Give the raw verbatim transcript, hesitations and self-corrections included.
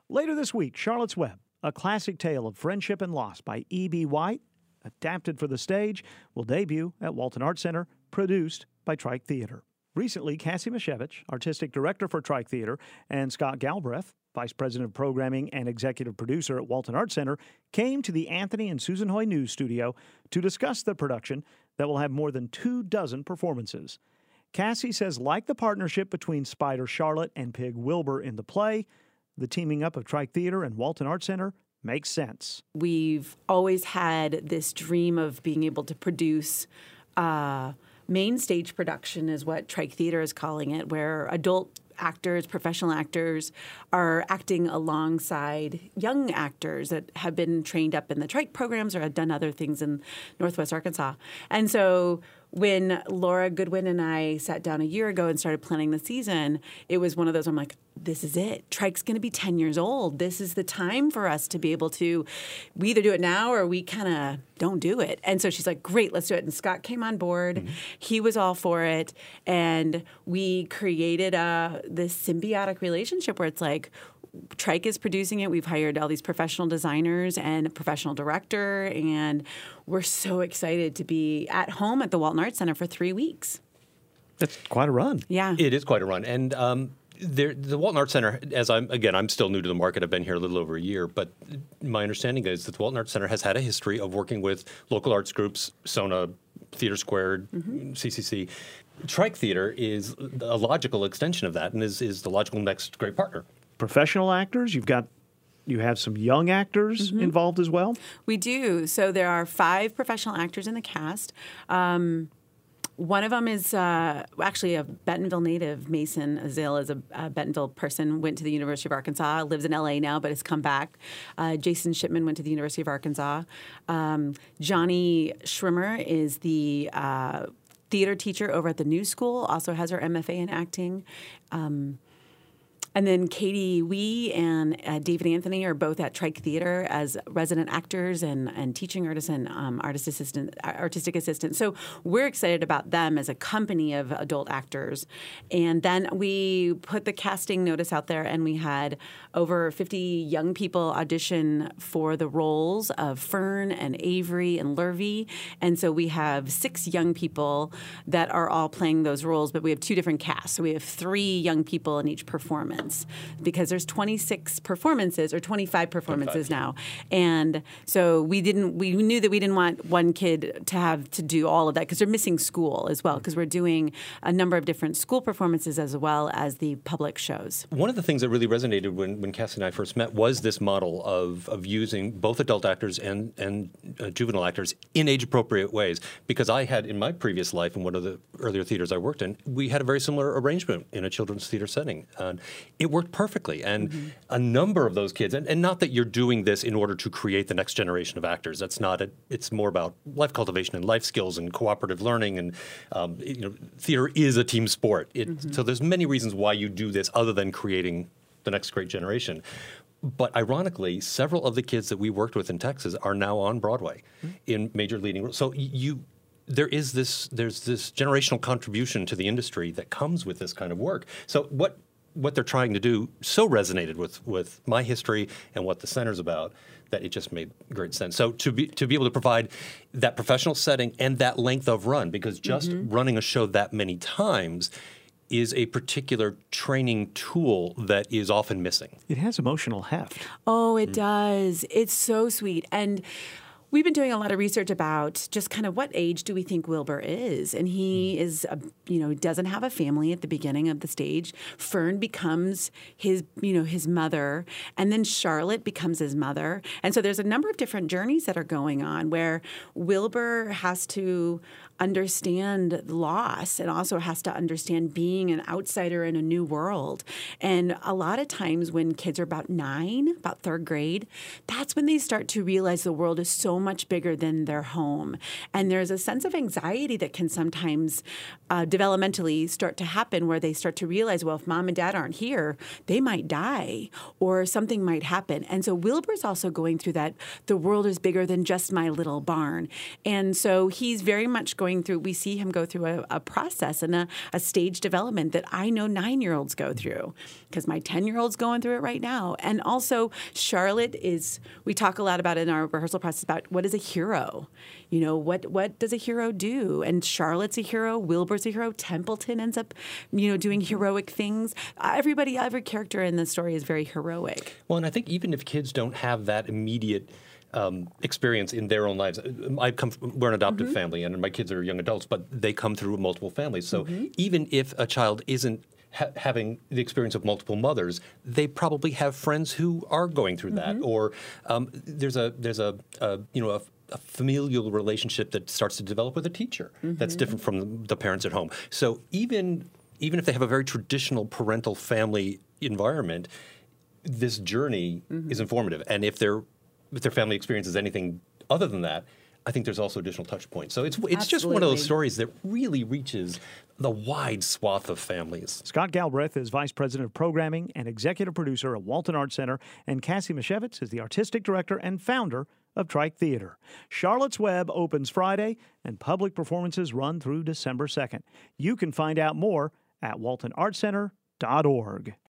Later this week, Charlotte's Web, a classic tale of friendship and loss by E B. White, adapted for the stage, will debut at Walton Arts Center, produced by Trike Theater. Recently, Cassie Mashevich, artistic director for Trike Theater, and Scott Galbraith, vice president of programming and executive producer at Walton Arts Center, came to the Anthony and Susan Hoy News Studio to discuss the production that will have more than two dozen performances. Cassie says, like the partnership between Spider Charlotte and Pig Wilbur in the play, the teaming up of Trike Theater and Walton Arts Center makes sense. We've always had this dream of being able to produce uh, main stage production, is what Trike Theater is calling it, where adult actors, professional actors, are acting alongside young actors that have been trained up in the Trike programs or have done other things in Northwest Arkansas. And so when Laura Goodwin and I sat down a year ago and started planning the season, it was one of those, I'm like, this is it. Trike's going to be ten years old. This is the time for us to be able to, we either do it now or we kind of don't do it. And so she's like, great, let's do it. And Scott came on board. Mm-hmm. He was all for it. And we created a, this symbiotic relationship where it's like, Trike is producing it. We've hired all these professional designers and a professional director, and we're so excited to be at home at the Walton Arts Center for three weeks. That's quite a run. Yeah. It is quite a run. And um, there, the Walton Arts Center, as I'm, again, I'm still new to the market. I've been here a little over a year, but my understanding is that the Walton Arts Center has had a history of working with local arts groups, SONA, Theater Squared, mm-hmm. C C C. Trike Theater is a logical extension of that and is, is the logical next great partner. Professional actors, you've got you have some young actors mm-hmm. involved as well? We do. So there are five professional actors in the cast. Um, one of them is uh, actually a Bentonville native. Mason Azil is a, a Bentonville person, went to the University of Arkansas, lives in L A now, but has come back. Uh, Jason Shipman went to the University of Arkansas. Um, Johnny Schwimmer is the uh, theater teacher over at the New School, also has her M F A in acting. Um, And then Katie Wee and uh, David Anthony are both at Trike Theater as resident actors and, and teaching artists and um, artist assistant, artistic assistants. So we're excited about them as a company of adult actors. And then we put the casting notice out there, and we had over fifty young people audition for the roles of Fern and Avery and Lurvy. And so we have six young people that are all playing those roles, but we have two different casts. So we have three young people in each performance. Because there's twenty-six performances or twenty-five performances twenty-five. Now. And so we didn't we knew that we didn't want one kid to have to do all of that because they're missing school as well, because we're doing a number of different school performances as well as the public shows. One of the things that really resonated when, when Cassie and I first met was this model of, of using both adult actors and, and uh, juvenile actors in age-appropriate ways. Because I had, in my previous life, in one of the earlier theaters I worked in, we had a very similar arrangement in a children's theater setting. Uh, It worked perfectly. And mm-hmm. a number of those kids, and, and not that you're doing this in order to create the next generation of actors. That's not it. It's more about life cultivation and life skills and cooperative learning. And um, it, you know, theater is a team sport. It, mm-hmm. So there's many reasons why you do this other than creating the next great generation. But ironically, several of the kids that we worked with in Texas are now on Broadway mm-hmm. in major leading roles. So you... There is this, there's this generational contribution to the industry that comes with this kind of work. So what what they're trying to do so resonated with, with my history and what the center's about that it just made great sense. So to be to be able to provide that professional setting and that length of run, because just mm-hmm. running a show that many times is a particular training tool that is often missing. It has emotional heft. Oh, it mm-hmm. does. It's so sweet. And we've been doing a lot of research about just kind of what age do we think Wilbur is. And he is, a, you know, doesn't have a family at the beginning of the stage. Fern becomes his, you know, his mother. And then Charlotte becomes his mother. And so there's a number of different journeys that are going on where Wilbur has to understand loss and also has to understand being an outsider in a new world. And a lot of times when kids are about nine, about third grade, that's when they start to realize the world is so much bigger than their home. And there's a sense of anxiety that can sometimes uh, developmentally start to happen where they start to realize, well, if mom and dad aren't here, they might die or something might happen. And so Wilbur's also going through that. The world is bigger than just my little barn. And so he's very much going through, we see him go through a, a process and a, a stage development that I know nine-year-olds go through because my ten-year-old's going through it right now. And also Charlotte is, we talk a lot about in our rehearsal process about what is a hero? You know, what what does a hero do? And Charlotte's a hero, Wilbur's a hero, Templeton ends up, you know, doing heroic things. Everybody, every character in the story is very heroic. Well, and I think even if kids don't have that immediate Um, experience in their own lives. I come from, we're an adoptive mm-hmm. family, and my kids are young adults, but they come through multiple families. So mm-hmm. even if a child isn't ha- having the experience of multiple mothers, they probably have friends who are going through mm-hmm. that. Or um, there's a there's a, a you know a, a familial relationship that starts to develop with a teacher mm-hmm. that's different from the parents at home. So even even if they have a very traditional parental family environment, this journey mm-hmm. is informative. And if they're if their family experiences anything other than that, I think there's also additional touch points. So it's it's just one of those stories that really reaches the wide swath of families. Scott Galbraith is Vice President of Programming and Executive Producer at Walton Arts Center, and Cassie Mashevitz is the Artistic Director and Founder of Trike Theater. Charlotte's Web opens Friday, and public performances run through December second. You can find out more at walton arts center dot org.